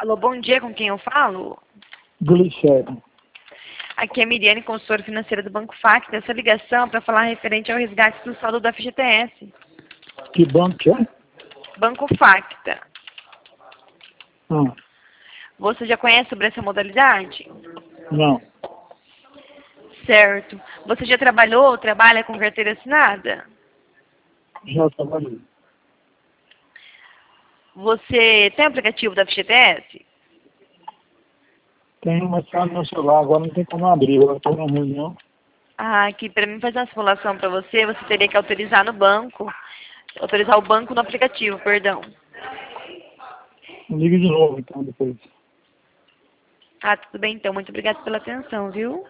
Alô, bom dia, com quem eu falo? Glicério. Aqui é a Miriane, consultora financeira do Banco Facta. Essa ligação é para falar referente ao resgate do saldo da FGTS. Que banco que é? Banco Facta. Ah, Você já conhece sobre essa modalidade? não. Certo. Você já trabalhou ou trabalha com carteira assinada? Já trabalhei. Você tem aplicativo da FGTS? Tenho, mas está no meu celular, agora não tem como abrir, agora estou na reunião. Aqui, para mim fazer uma simulação para você, você teria que autorizar no banco. Autorizar o banco no aplicativo, perdão. Ligue de novo, então, depois. Tudo bem então. Muito obrigada pela atenção, viu?